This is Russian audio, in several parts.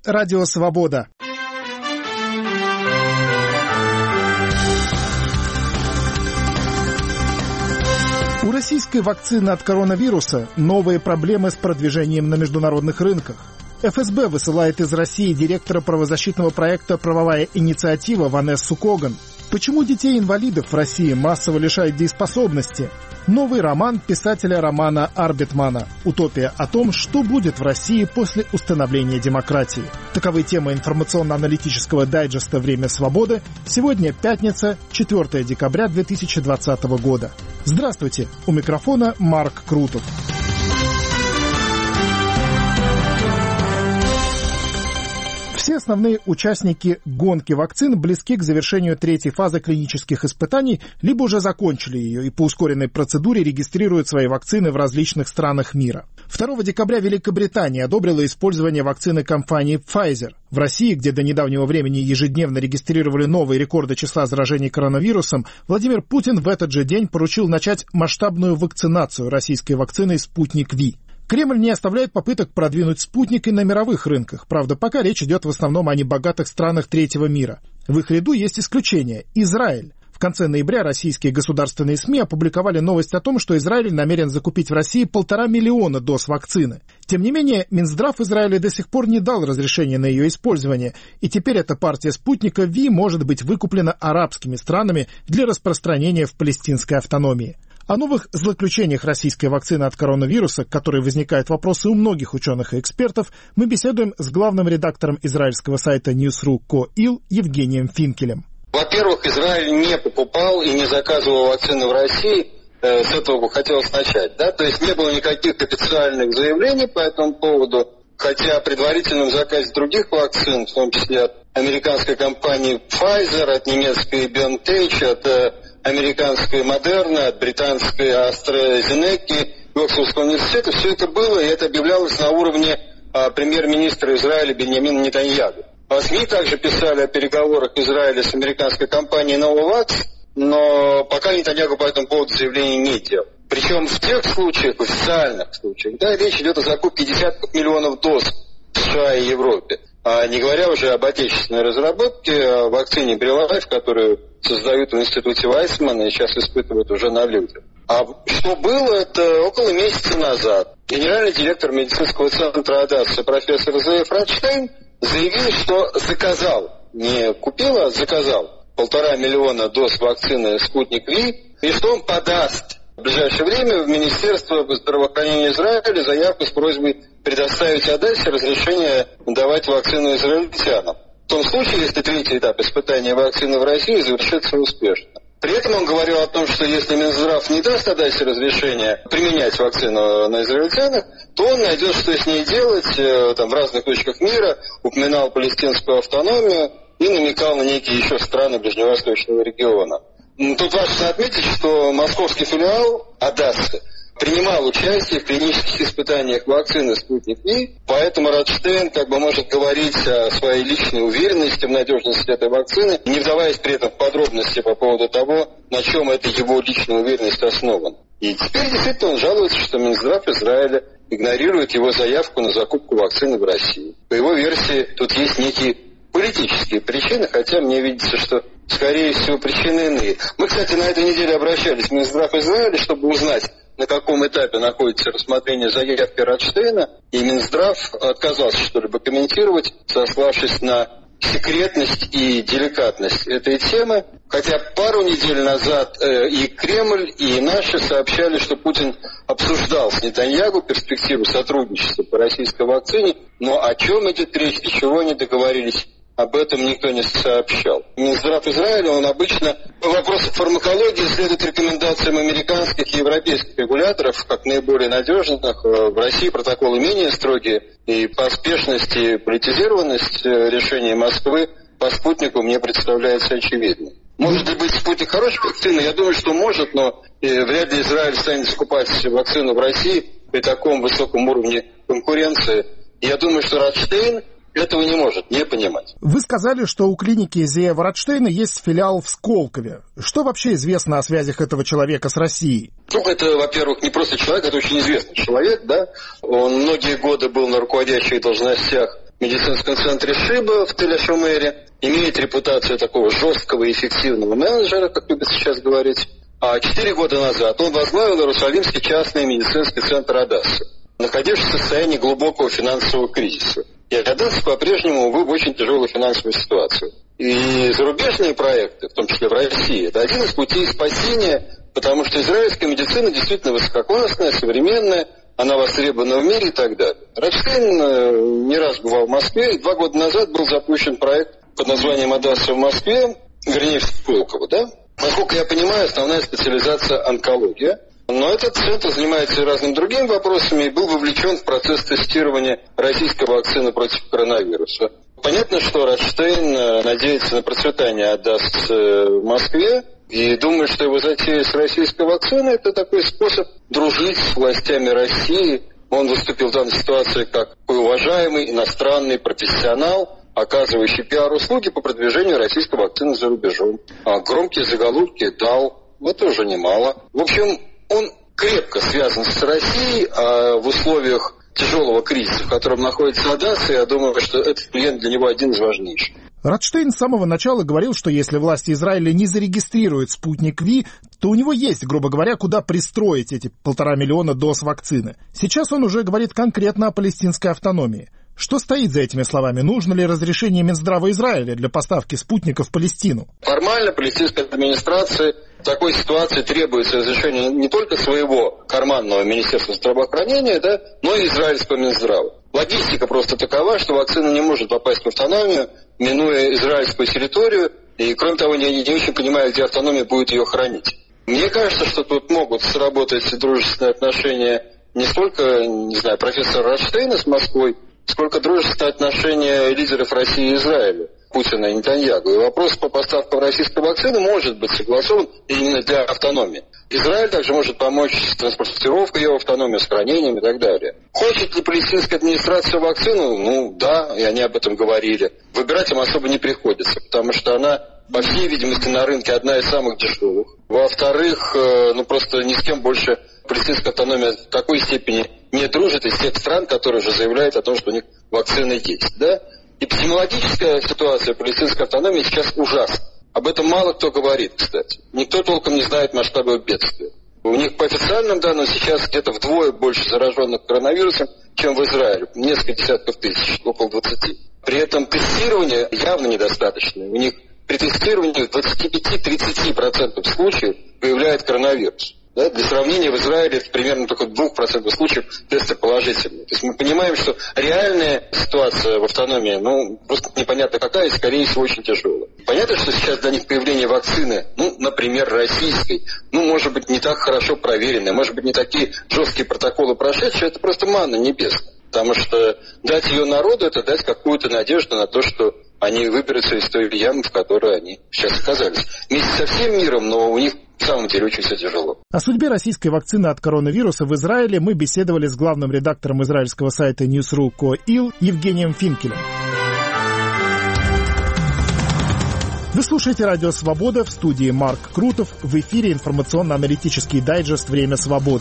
Радио Свобода. У российской вакцины от коронавируса новые проблемы с продвижением на международных рынках. ФСБ высылает из России директора правозащитного проекта «Правовая инициатива» Ванессу Коган. Почему детей-инвалидов в России массово лишают дееспособности? Новый роман писателя Романа Арбитмана «Утопия о том, что будет в России после установления демократии». Таковы темы информационно-аналитического дайджеста «Время свободы». Сегодня пятница, 4 декабря 2020 года. Здравствуйте, у микрофона Марк Крутов. Все основные участники гонки вакцин близки к завершению третьей фазы клинических испытаний, либо уже закончили ее и по ускоренной процедуре регистрируют свои вакцины в различных странах мира. 2 декабря Великобритания одобрила использование вакцины компании Pfizer. В России, где до недавнего времени ежедневно регистрировали новые рекорды числа заражений коронавирусом, Владимир Путин в этот же день поручил начать масштабную вакцинацию российской вакциной «Спутник Ви». Кремль не оставляет попыток продвинуть «Спутник» и на мировых рынках. Правда, пока речь идет в основном о небогатых странах третьего мира. В их ряду есть исключение – Израиль. В конце ноября российские государственные СМИ опубликовали новость о том, что Израиль намерен закупить в России 1,5 миллиона доз вакцины. Тем не менее, Минздрав Израиля до сих пор не дал разрешения на ее использование, и теперь эта партия «Спутника Ви» может быть выкуплена арабскими странами для распространения в палестинской автономии. О новых злоключениях российской вакцины от коронавируса, к которой возникают вопросы у многих ученых и экспертов, мы беседуем с главным редактором израильского сайта News.ru.co.il Евгением Финкелем. Во-первых, Израиль не покупал и не заказывал вакцины в России. С этого хотелось начать. Да? То есть не было никаких официальных заявлений по этому поводу. Хотя о предварительном заказе других вакцин, в том числе от американской компании Pfizer, от немецкой BioNTech, от американской Moderna, от британской AstraZeneca, Оксфордского университета, все это было, и это объявлялось на уровне премьер-министра Израиля Биньямина Нетаньяху. СМИ также писали о переговорах Израиля с американской компанией Novavax, но пока Нетаньяху по этому поводу заявлений не делал. Причем в тех случаях, в официальных случаях, да, речь идет о закупке десятков миллионов доз в США и Европе. Не говоря уже об отечественной разработке, о вакцине Брилайф, которую создают в институте Вайсмана и сейчас испытывают уже на людях. А что было, это около месяца назад. Генеральный директор медицинского центра Адасса профессор Зеев Радштейн заявил, что заказал, не купил, а заказал 1,5 миллиона доз вакцины «Спутник Ви», и что он подаст в ближайшее время в Министерство здравоохранения Израиля заявку с просьбой предоставить Адассе разрешение давать вакцину израильтянам. В том случае, если третий этап испытания вакцины в России завершится успешно. При этом он говорил о том, что если Минздрав не даст Адассе разрешение применять вакцину на израильтянах, то он найдет, что с ней делать там, в разных точках мира, упоминал палестинскую автономию и намекал на некие еще страны ближневосточного региона. Тут важно отметить, что московский филиал Адассы принимал участие в клинических испытаниях вакцины «Спутник Ви», поэтому Радштейн может говорить о своей личной уверенности в надежности этой вакцины, не вдаваясь при этом в подробности по поводу того, на чем эта его личная уверенность основана. И теперь действительно он жалуется, что Минздрав Израиля игнорирует его заявку на закупку вакцины в России. По его версии, тут есть некие политические причины, хотя мне видится, что, скорее всего, причины иные. Мы, кстати, на этой неделе обращались в Минздрав Израиля, чтобы узнать, на каком этапе находится рассмотрение заявки Радштейна, и Минздрав отказался что-либо комментировать, сославшись на секретность и деликатность этой темы. Хотя пару недель назад и Кремль, и наши сообщали, что Путин обсуждал с Нетаньяху перспективу сотрудничества по российской вакцине, но о чем идет речь и чего они договорились, об этом никто не сообщал. Минздрав Израиля, он обычно по вопросам фармакологии следует рекомендациям американских и европейских регуляторов, как наиболее надежных. В России протоколы менее строгие, и поспешность и политизированность решения Москвы по «Спутнику» мне представляется очевидной. Может ли быть «Спутник» хорошей вакциной? Я думаю, что может, но вряд ли Израиль станет закупать вакцину в России при таком высоком уровне конкуренции. Я думаю, что Радштейн этого не может не понимать. Вы сказали, что у клиники Зеева Радштейна есть филиал в Сколково. Что вообще известно о связях этого человека с Россией? Это, во-первых, не просто человек, это очень известный человек, да. Он многие годы был на руководящих должностях медицинском центре Шиба в Тель-Ашумере, имеет репутацию такого жесткого и эффективного менеджера, как любят сейчас говорить. А 4 года назад он возглавил Иерусалимский частный медицинский центр Адасса, находившийся в состоянии глубокого финансового кризиса. И Адасса по-прежнему, увы, в очень тяжелой финансовой ситуации. И зарубежные проекты, в том числе в России, это один из путей спасения, потому что израильская медицина действительно высококлассная, современная, она востребована в мире и так далее. Ротштейн не раз бывал в Москве, и 2 года назад был запущен проект под названием «Адасса в Москве», вернее, в Сколково, да? Насколько я понимаю, основная специализация – онкология. Но этот центр занимается и разными другими вопросами и был вовлечен в процесс тестирования российской вакцины против коронавируса. Понятно, что Ротштейн надеется на процветание Адассы в Москве и думает, что его затея с российской вакциной – это такой способ дружить с властями России. Он выступил в данной ситуации как такой уважаемый иностранный профессионал, оказывающий пиар-услуги по продвижению российской вакцины за рубежом. А громкие заголовки дал, это уже немало. В общем, он крепко связан с Россией, а в условиях тяжелого кризиса, в котором находится Адасса, я думаю, что этот клиент для него один из важнейших. Ротштейн с самого начала говорил, что если власти Израиля не зарегистрируют «Спутник Ви», то у него есть, грубо говоря, куда пристроить эти 1,5 миллиона доз вакцины. Сейчас он уже говорит конкретно о палестинской автономии. Что стоит за этими словами? Нужно ли разрешение Минздрава Израиля для поставки спутника в Палестину? Формально палестинской администрации в такой ситуации требуется разрешение не только своего карманного Министерства здравоохранения, да, но и израильского Минздрава. Логистика просто такова, что вакцина не может попасть в автономию, минуя израильскую территорию, и, кроме того, я не очень понимаю, где автономия будет ее хранить. Мне кажется, что тут могут сработать дружественные отношения не столько, не знаю, профессора Ротштейна с Москвой, сколько дружественные отношения лидеров России и Израиля, Путина и Нетаньяху. И вопрос по поставкам российской вакцины может быть согласован именно для автономии. Израиль также может помочь с транспортировкой ее автономии, с хранением и так далее. Хочет ли палестинская администрация вакцину? Ну да, и они об этом говорили. Выбирать им особо не приходится, потому что она, по всей видимости, на рынке одна из самых дешевых. Во-вторых, просто ни с кем больше палестинская автономия в такой степени не дружит из тех стран, которые уже заявляют о том, что у них вакцины есть. Да? Эпидемиологическая ситуация палестинской автономии сейчас ужасна. Об этом мало кто говорит, кстати. Никто толком не знает масштабы бедствия. У них по официальным данным сейчас где-то вдвое больше зараженных коронавирусом, чем в Израиле. Несколько десятков тысяч, около 20. При этом тестирование явно недостаточно. У них при тестировании в 25-30% случаев выявляет коронавирус. Да? Для сравнения, в Израиле это примерно только 2% случаев тесты положительные. То есть мы понимаем, что реальная ситуация в автономии, просто непонятно какая, и, скорее всего, очень тяжелая. Понятно, что сейчас для них появление вакцины, например, российской, может быть, не так хорошо проверенной, может быть, не такие жесткие протоколы прошедшие, это просто манна небесная. Потому что дать ее народу, это дать какую-то надежду на то, что они выберутся из той ямы, в которой они сейчас оказались. Вместе со всем миром, но у них в самом деле очень все тяжело. О судьбе российской вакцины от коронавируса в Израиле мы беседовали с главным редактором израильского сайта News.ru.co.il Евгением Финкелем. Вы слушаете «Радио Свобода», в студии Марк Крутов, в эфире информационно-аналитический дайджест «Время свободы».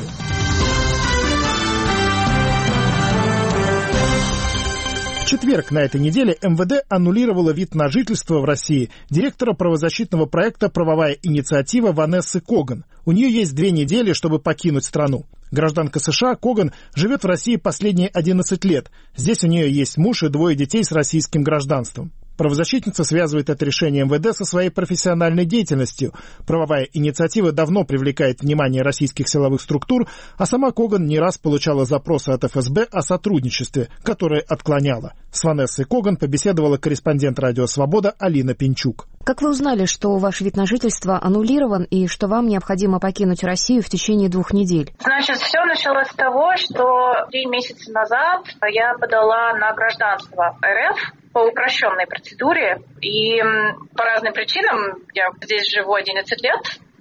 В четверг на этой неделе МВД аннулировало вид на жительство в России директора правозащитного проекта «Правовая инициатива» Ванессы Коган. У нее есть 2 недели, чтобы покинуть страну. Гражданка США Коган живет в России последние 11 лет. Здесь у нее есть муж и 2 детей с российским гражданством. Правозащитница связывает это решение МВД со своей профессиональной деятельностью. Правовая инициатива давно привлекает внимание российских силовых структур, а сама Коган не раз получала запросы от ФСБ о сотрудничестве, которые отклоняла. С Ванессой Коган побеседовала корреспондент «Радио Свобода» Алина Пинчук. Как вы узнали, что ваш вид на жительство аннулирован и что вам необходимо покинуть Россию в течение 2 недель? Значит, все началось с того, что 3 месяца назад я подала на гражданство РФ по упрощенной процедуре. И по разным причинам, я здесь живу 11 лет,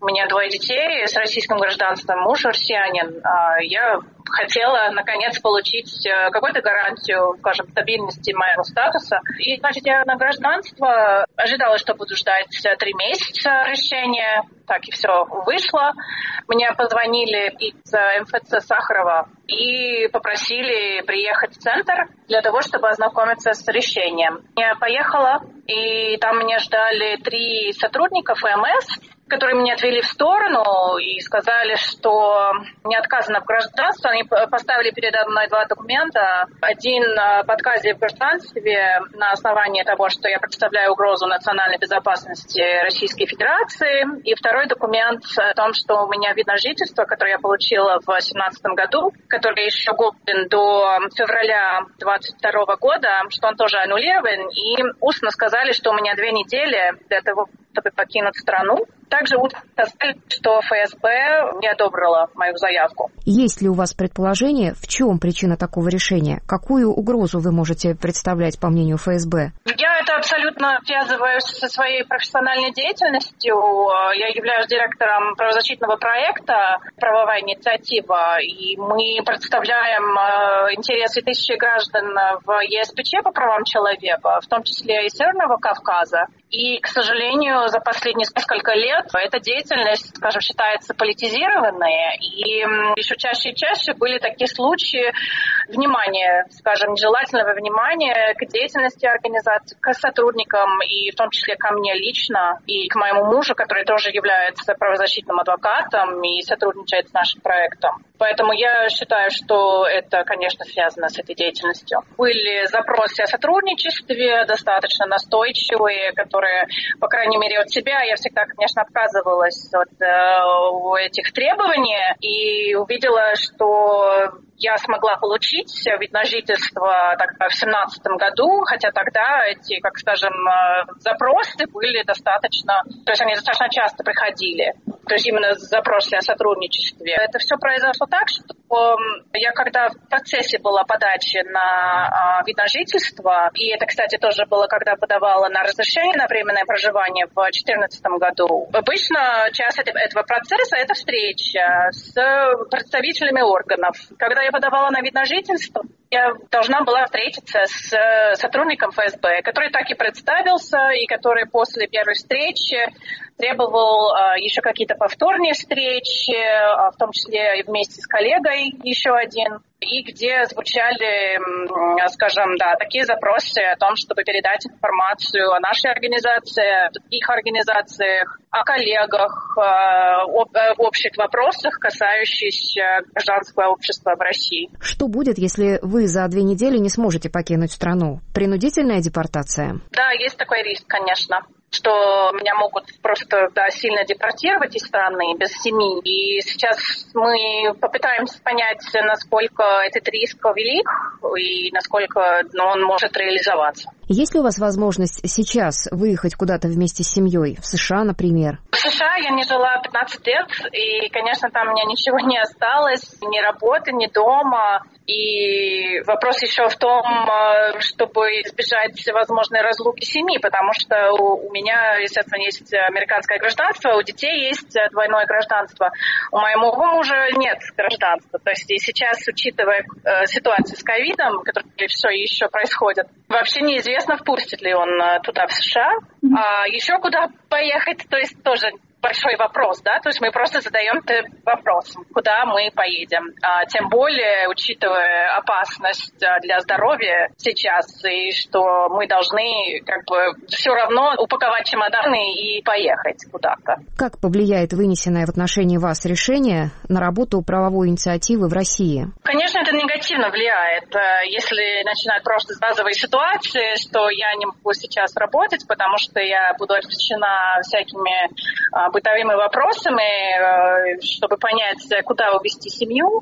У меня 2 детей с российским гражданством, муж россиянин. Я хотела, наконец, получить какую-то гарантию, скажем, стабильности моего статуса. И, значит, я на гражданство ожидала, что буду ждать 3 месяца решения. Так и все вышло. Мне позвонили из МФЦ Сахарова и попросили приехать в центр для того, чтобы ознакомиться с решением. Я поехала, и там меня ждали 3 сотрудника ФМС, которые меня отвели в сторону и сказали, что мне отказано в гражданстве. Они поставили передо мной 2 документа. Один об отказе в гражданстве на основании того, что я представляю угрозу национальной безопасности Российской Федерации. И второй документ о том, что у меня вид на жительство, которое я получила в 2017 году, который еще годен до февраля 2022 года, что он тоже аннулирован. И устно сказали, что у меня 2 недели для того, чтобы покинуть страну. Также сказали, что ФСБ не одобрила мою заявку. Есть ли у вас предположение, в чем причина такого решения? Какую угрозу вы можете представлять, по мнению ФСБ? Я это абсолютно связываю со своей профессиональной деятельностью. Я являюсь директором правозащитного проекта «Правовая инициатива», и мы представляем интересы тысячи граждан в ЕСПЧ по правам человека, в том числе и Северного Кавказа. И, к сожалению, за последние несколько лет эта деятельность, скажем, считается политизированной. И еще чаще и чаще были такие случаи внимания, скажем, нежелательного внимания к деятельности организации, к сотрудникам, и в том числе ко мне лично, и к моему мужу, который тоже является правозащитным адвокатом и сотрудничает с нашим проектом. Поэтому я считаю, что это, конечно, связано с этой деятельностью. Были запросы о сотрудничестве, достаточно настойчивые, которые, по крайней мере, от себя я всегда, конечно, отказывалась от этих требований и увидела, что я смогла получить вид на жительство тогда в 2017 году, хотя тогда эти, как скажем, запросы были достаточно, то есть они достаточно часто приходили. То есть именно запросы о сотрудничестве. Это все произошло так, что я когда в процессе была подачи на вид на жительство, и это, кстати, тоже было, когда подавала на разрешение на временное проживание в 2014 году, обычно часть этого процесса – это встреча с представителями органов. Когда я подавала на вид на жительство, я должна была встретиться с сотрудником ФСБ, который так и представился, и который после первой встречи требовал еще какие-то повторные встречи, в том числе и вместе с коллегой еще один, и где звучали, скажем, такие запросы о том, чтобы передать информацию о нашей организации, о других организациях, о коллегах, об общих вопросах, касающихся гражданского общества в России. Что будет, если вы за 2 недели не сможете покинуть страну? Принудительная депортация? Да, есть такой риск, конечно, что меня могут просто сильно депортировать из страны без семьи. И сейчас мы попытаемся понять, насколько этот риск велик и насколько он может реализоваться. Есть ли у вас возможность сейчас выехать куда-то вместе с семьей? В США, например? В США я не жила 15 лет, и, конечно, там у меня ничего не осталось, ни работы, ни дома. И вопрос еще в том, чтобы избежать возможной разлуки семьи, потому что у меня, естественно, есть американское гражданство, у детей есть двойное гражданство. У моего мужа нет гражданства. То есть и сейчас, учитывая ситуацию с ковидом, которая все еще происходит, вообще неизвестно, впустит ли он туда, в США. А еще куда поехать, то есть тоже большой вопрос, да, то есть мы просто задаем вопрос, куда мы поедем. Тем более, учитывая опасность для здоровья сейчас, и что мы должны все равно упаковать чемоданы и поехать куда-то. Как повлияет вынесенное в отношении вас решение на работу правовой инициативы в России? Конечно, это негативно влияет. Если начинать просто с базовой ситуации, что я не могу сейчас работать, потому что я буду отвлечена всякими бытовыми вопросами, чтобы понять, куда увезти семью.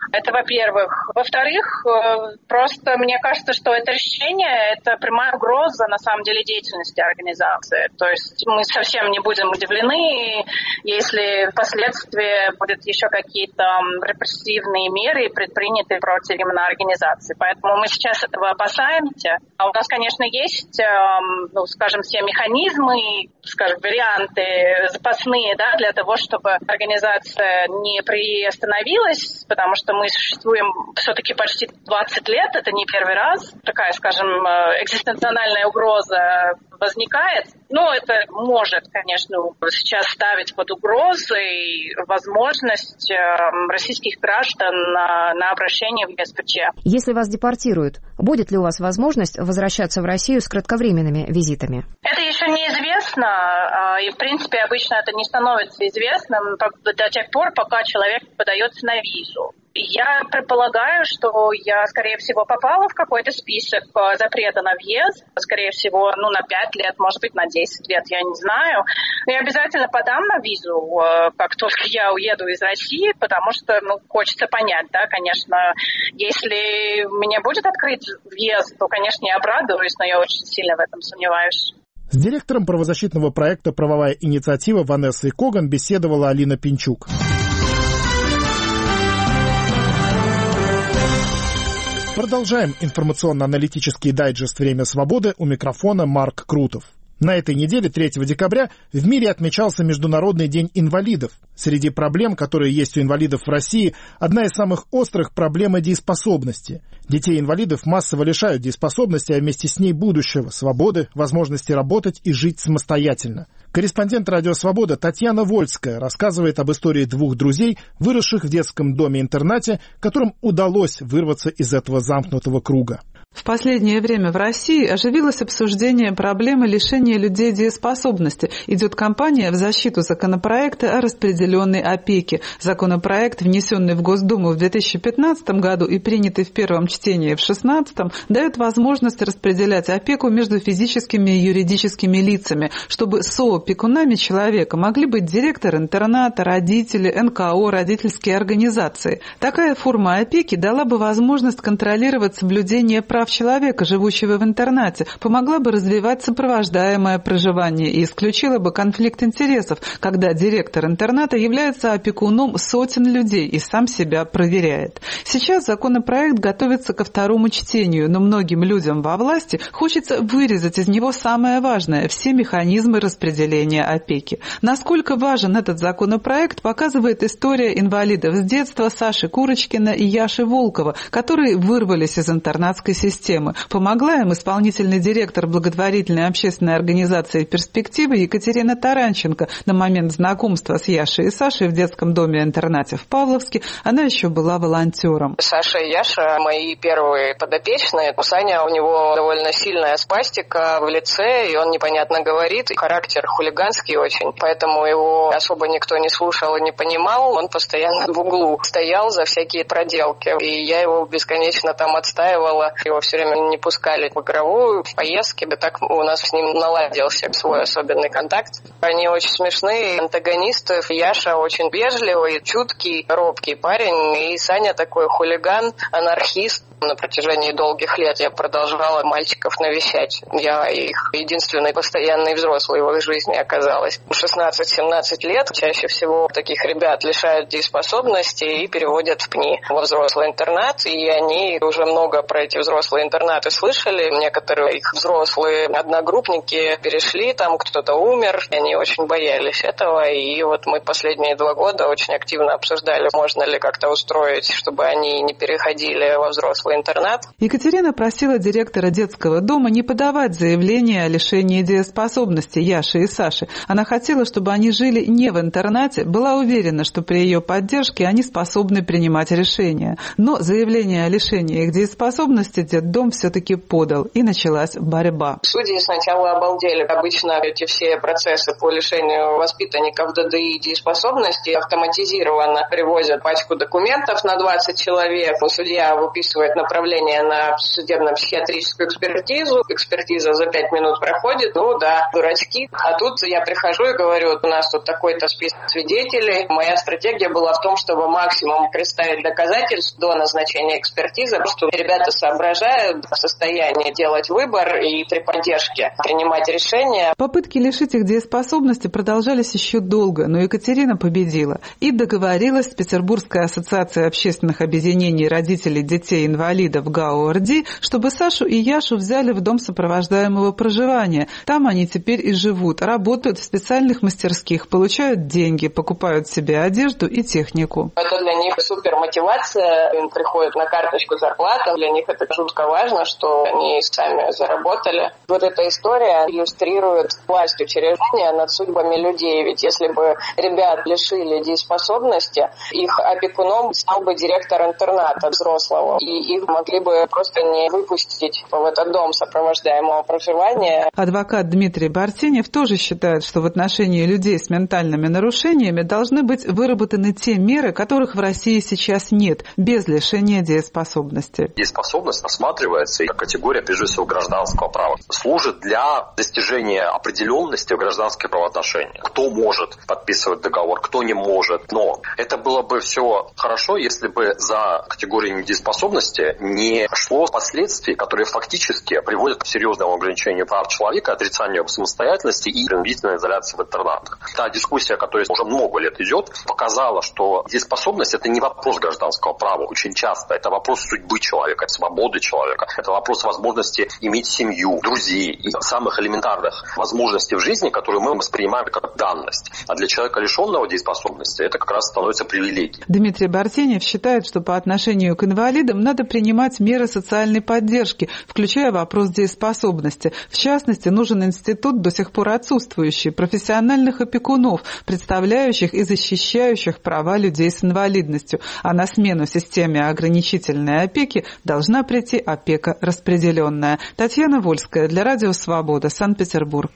Это во-первых. Во-вторых, просто мне кажется, что это решение – это прямая угроза, на самом деле, деятельности организации. То есть мы совсем не будем удивлены, если впоследствии будут еще какие-то репрессивные меры предприняты против именно организации. Поэтому мы сейчас этого опасаемся. А у нас, конечно, есть, скажем, все механизмы, скажем, варианты запасные, да, для того, чтобы организация не приостановилась, потому что мы существуем все-таки почти 20 лет, это не первый раз. Такая, скажем, экзистенциональная угроза возникает. Но это может, конечно, сейчас ставить под угрозой возможность российских граждан на обращение в ЕСПЧ. Если вас депортируют, будет ли у вас возможность возвращаться в Россию с кратковременными визитами? Это еще неизвестно, и, в принципе, обычно это не становится известным до тех пор, пока человек подается на визу. Я предполагаю, что я, скорее всего, попала в какой-то список запрета на въезд. Скорее всего, на 5 лет, может быть, на 10 лет, я не знаю. Но я обязательно подам на визу, как только я уеду из России, потому что, хочется понять, да, конечно, если мне будет открыт въезд, то, конечно, я обрадуюсь, но я очень сильно в этом сомневаюсь. С директором правозащитного проекта «Правовая инициатива» Ванессой Коган беседовала Алина Пинчук. Продолжаем информационно-аналитический дайджест «Время свободы», у микрофона Марк Крутов. На этой неделе, 3 декабря, в мире отмечался Международный день инвалидов. Среди проблем, которые есть у инвалидов в России, одна из самых острых – проблема дееспособности. Детей-инвалидов массово лишают дееспособности, а вместе с ней будущего, свободы, возможности работать и жить самостоятельно. Корреспондент «Радио Свобода» Татьяна Вольская рассказывает об истории 2 друзей, выросших в детском доме-интернате, которым удалось вырваться из этого замкнутого круга. В последнее время в России оживилось обсуждение проблемы лишения людей дееспособности. Идет кампания в защиту законопроекта о распределенной опеке. Законопроект, внесенный в Госдуму в 2015 году и принятый в первом чтении в 2016, дает возможность распределять опеку между физическими и юридическими лицами, чтобы соопекунами человека могли быть директор интерната, родители, НКО, родительские организации. Такая форма опеки дала бы возможность контролировать соблюдение прав человека, живущего в интернате, помогла бы развивать сопровождаемое проживание и исключила бы конфликт интересов, когда директор интерната является опекуном сотен людей и сам себя проверяет. Сейчас законопроект готовится ко 2-му чтению, но многим людям во власти хочется вырезать из него самое важное – все механизмы распределения опеки. Насколько важен этот законопроект, показывает история инвалидов с детства Саши Курочкина и Яши Волкова, которые вырвались из интернатской системы. Помогла им исполнительный директор благотворительной общественной организации «Перспективы» Екатерина Таранченко. На момент знакомства с Яшей и Сашей в детском доме-интернате в Павловске она еще была волонтером. Саша и Яша – мои первые подопечные. У Саня, у него довольно сильная спастика в лице, и он непонятно говорит. Характер хулиганский очень, поэтому его особо никто не слушал и не понимал. Он постоянно в углу стоял за всякие проделки, и я его бесконечно там отстаивала. Его все время не пускали в игровую, в поездки. Да так у нас с ним наладился свой особенный контакт. Они очень смешные антагонисты. Яша очень вежливый, чуткий, робкий парень. И Саня такой хулиган, анархист. На протяжении долгих лет я продолжала мальчиков навещать. Я их единственный постоянный взрослый в их жизни оказалась. 16-17 лет чаще всего таких ребят лишают дееспособности и переводят в ПНИ, во взрослый интернат. И они уже много про эти взрослые интернаты слышали. Некоторые их взрослые одногруппники перешли, там кто-то умер. И они очень боялись этого. И вот мы последние 2 года очень активно обсуждали, можно ли как-то устроить, чтобы они не переходили во взрослый интернат. Екатерина просила директора детского дома не подавать заявление о лишении дееспособности Яши и Саши. Она хотела, чтобы они жили не в интернате, была уверена, что при ее поддержке они способны принимать решения. Но заявление о лишении их дееспособности детдом все-таки подал, и началась борьба. Судьи сначала обалдели. Обычно эти все процессы по лишению воспитанников ДДИ дееспособности автоматизированно привозят пачку документов на 20 человек. Судья выписывает, направление на судебно-психиатрическую экспертизу. Экспертиза за 5 минут проходит. Ну да, дурачки. А тут я прихожу и говорю, у нас тут такой-то список свидетелей. Моя стратегия была в том, чтобы максимум представить доказательств до назначения экспертизы, потому что ребята соображают, в состоянии делать выбор и при поддержке принимать решения. Попытки лишить их дееспособности продолжались еще долго, но Екатерина победила и договорилась с Петербургской ассоциацией общественных объединений родителей детей-инвалидов ГАО-РД, чтобы Сашу и Яшу взяли в дом сопровождаемого проживания. Там они теперь и живут, работают в специальных мастерских, получают деньги, покупают себе одежду и технику. Это для них супер мотивация, им приходит на карточку зарплата, для них это жутко важно, что они сами заработали. Вот эта история иллюстрирует власть учреждения над судьбами людей, ведь если бы ребят лишили дееспособности, их опекуном стал бы директор интерната взрослого, и их могли бы просто не выпустить в этот дом сопровождаемого проживания. Адвокат Дмитрий Бартенев тоже считает, что в отношении людей с ментальными нарушениями должны быть выработаны те меры, которых в России сейчас нет, без лишения дееспособности. Дееспособность рассматривается как категория, прежде всего, гражданского права. Служит для достижения определенности в гражданских правоотношениях. Кто может подписывать договор, кто не может. Но это было бы все хорошо, если бы за категорией недееспособности не шло последствий, которые фактически приводят к серьезному ограничению прав человека, отрицанию самостоятельности и принудительной изоляции в интернатах. Та дискуссия, которая уже много лет идет, показала, что дееспособность – это не вопрос гражданского права. Очень часто это вопрос судьбы человека, свободы человека. Это вопрос возможности иметь семью, друзей и самых элементарных возможностей в жизни, которые мы воспринимаем как данность. А для человека, лишенного дееспособности, это как раз становится привилегией. Дмитрий Бартенев считает, что по отношению к инвалидам надо принимать меры социальной поддержки, включая вопрос дееспособности. В частности, нужен институт, до сих пор отсутствующий, профессиональных опекунов, представляющих и защищающих права людей с инвалидностью. А на смену системе ограничительной опеки должна прийти опека распределенная. Татьяна Вольская для Радио Свобода, Санкт-Петербург.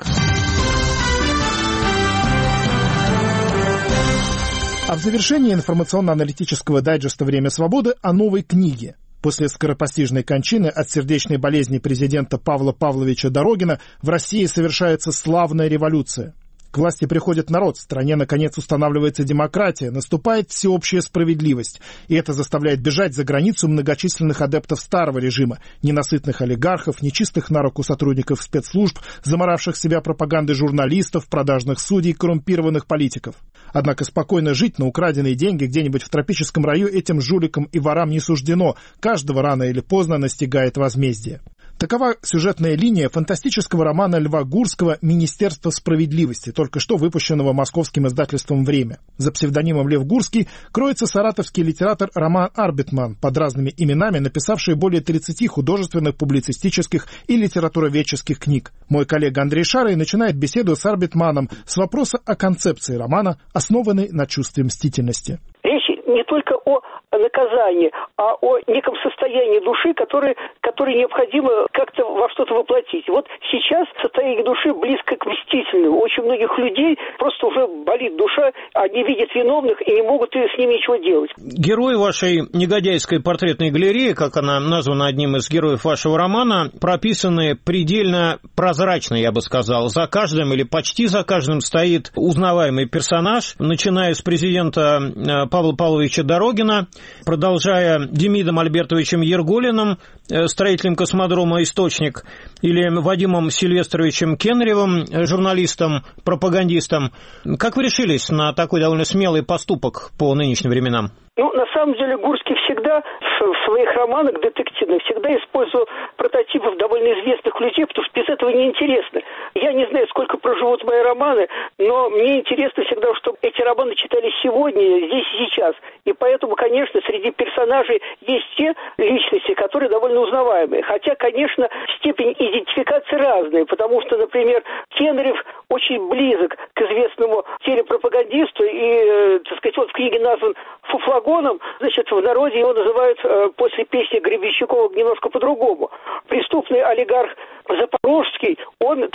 А в завершении информационно-аналитического дайджеста «Время свободы» о новой книге. После скоропостижной кончины от сердечной болезни президента Павла Павловича Дорогина в России совершается славная революция. К власти приходит народ, в стране наконец устанавливается демократия, наступает всеобщая справедливость. И это заставляет бежать за границу многочисленных адептов старого режима, ненасытных олигархов, нечистых на руку сотрудников спецслужб, заморавших себя пропагандой журналистов, продажных судей, коррумпированных политиков. Однако спокойно жить на украденные деньги где-нибудь в тропическом раю этим жуликам и ворам не суждено. Каждого рано или поздно настигает возмездие. Такова сюжетная линия фантастического романа Льва Гурского «Министерство справедливости», только что выпущенного московским издательством «Время». За псевдонимом Лев Гурский кроется саратовский литератор Роман Арбитман, под разными именами написавший более 30 художественных, публицистических и литературоведческих книг. Мой коллега Андрей Шарый начинает беседу с Арбитманом с вопроса о концепции романа, основанной на чувстве мстительности. Речь не только о наказании, а о неком состоянии души, которое необходимо как-то во что-то воплотить. Вот сейчас состояние души близко к мстительному. Очень многих людей просто уже болит душа, они видят виновных и не могут с ними ничего делать. Герой вашей негодяйской портретной галереи, как она названа одним из героев вашего романа, прописаны предельно прозрачно, я бы сказал. За каждым или почти за каждым стоит узнаваемый персонаж, начиная с президента Павла Павловича Дорогина, продолжая Демидом Альбертовичем Ергулиным, строителем космодрома «Источник», или Вадимом Сильвестровичем Кенревым, журналистом, пропагандистом. Как вы решились на такой довольно смелый поступок по нынешним временам? На самом деле Гурский всегда в своих романах детективных всегда использовал прототипов довольно известных людей, потому что без этого неинтересно. Я не знаю, сколько проживут мои романы, но мне интересно всегда, чтобы эти романы читались сегодня, здесь и сейчас. И поэтому, конечно, среди персонажей есть те личности, которые довольно узнаваемые. Хотя, конечно, степень идентификации разная, потому что, например, Кенрев очень близок к известному телепропагандисту, и, так сказать, он в книге назван Фуфлагоном, значит, в народе его называют после песни Гребенщикова немножко по-другому. Преступный олигарх Запорожский, он такой более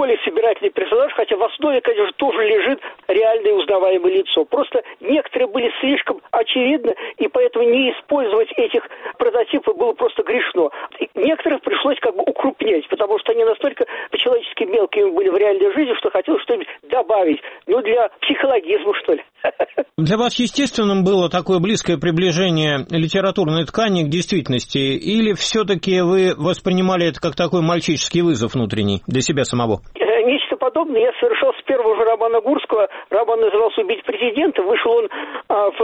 более собирательный персонаж, хотя в основе, конечно, тоже лежит реальное узнаваемое лицо. Просто некоторые были слишком очевидны, и поэтому не использовать этих прототипов было просто грешно. Некоторых пришлось как бы укрупнять, потому что они настолько по-человечески мелкими были в реальной жизни, что хотелось что-нибудь добавить. Ну, для психологизма, что ли. Для вас естественным было такое близкое приближение литературной ткани к действительности, или все-таки вы воспринимали это как такой мальчишеский вызов внутренний для себя самого? Нечто подобное я совершал с первого же романа Гурского. Роман назывался «Убить президента». Вышел он в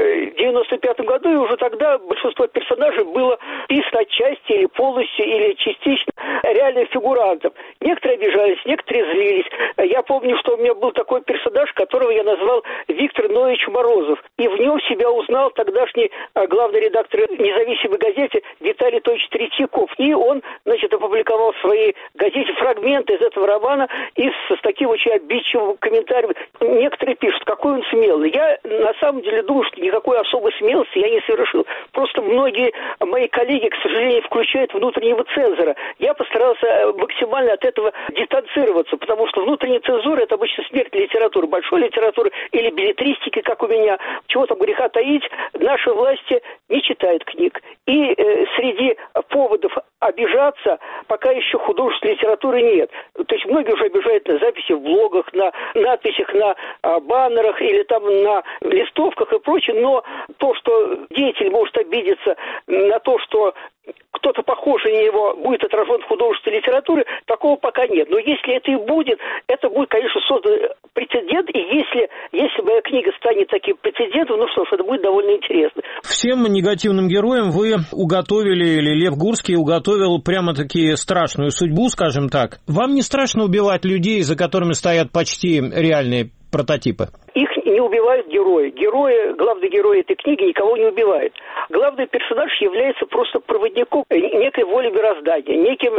95-м году, и уже тогда большинство персонажей было писано отчасти или полностью, или частично реальным фигурантом. Некоторые обижались, некоторые злились. Я помню, что у меня был такой персонаж, которого я назвал Виктор Ноевич Морозов. И в нем себя узнал тогдашний главный редактор независимой газеты Виталий Тович Третьяков. И он, опубликовал в своей газете фрагменты из этого романа и с таким очень обидчивым комментарием. Некоторые пишут, какой он смелый. Я на самом деле думаю, что никакой особой смелости я не совершил. Просто многие мои коллеги, к сожалению, включают внутреннего цензора. Я постарался максимально от этого дистанцироваться, потому что внутренняя цензура — это обычно смерть литературы, большой литературы или беллетристики, как у меня. Чего там греха таить, наши власти не читают книг. И среди поводов обижаться пока еще художественной литературы нет. То есть многие уже обижают на записи в блогах, на надписях, на баннерах или там на листовках и прочее, но то, что деятель может обидеться на то, что кто-то похожий на него будет отражен в художественной литературе, такого пока нет. Но если это и будет, это будет, конечно, создан прецедент, и если моя книга станет таким прецедентом, ну что ж, это будет довольно интересно. Всем негативным героям вы уготовили, или Лев Гурский уготовил прямо-таки страшную судьбу, скажем так. Вам не страшно убивать людей, за которыми стоят почти реальные прототипы? Их не убивают герои. Главный герой этой книги никого не убивает. Главный персонаж является просто проводником некой воли мироздания,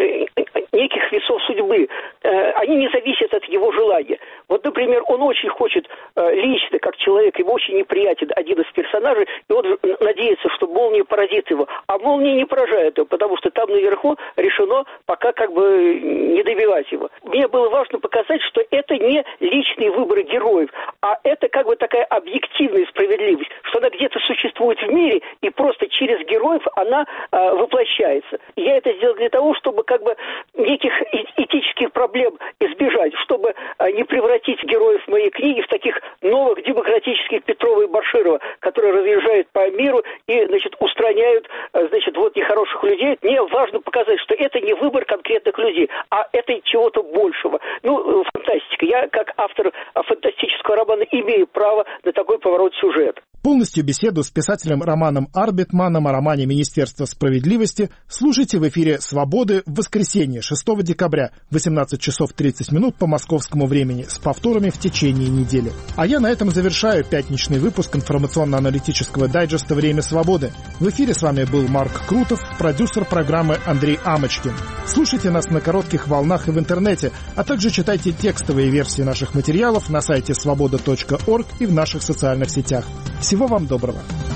неких весов судьбы. Они не зависят от его желания. Вот, например, он очень хочет лично, как человек, ему очень неприятен один из персонажей, и он надеется, что молния поразит его. А молния не поражает его, потому что там наверху решено пока как бы не добивать его. Мне было важно показать, что это не личные выборы героев, а это как бы такая объективная справедливость, что она где-то существует в мире, и просто через героев она воплощается. Я это сделал для того, чтобы как бы неких этических проблем избежать, чтобы не превратить героев моей книги в таких новых демократических Петрова и Баширова, которые разъезжают по миру и, устраняют, вот нехороших людей. Мне важно показать, что это не выбор конкретных людей, а это чего-то большего. Фантастика. Я, как автор фантастического романа, имею право на такой поворот сюжета. Полностью беседу с писателем Романом Арбитманом о романе «Министерство справедливости» слушайте в эфире «Свободы» в воскресенье, 6 декабря, 18 часов 30 минут по московскому времени, с повторами в течение недели. А я на этом завершаю пятничный выпуск информационно-аналитического дайджеста «Время свободы». В эфире с вами был Марк Крутов, продюсер программы Андрей Амочкин. Слушайте нас на коротких волнах и в интернете, а также читайте текстовые версии наших материалов на сайте svoboda.org и в наших социальных сетях. Всего вам доброго.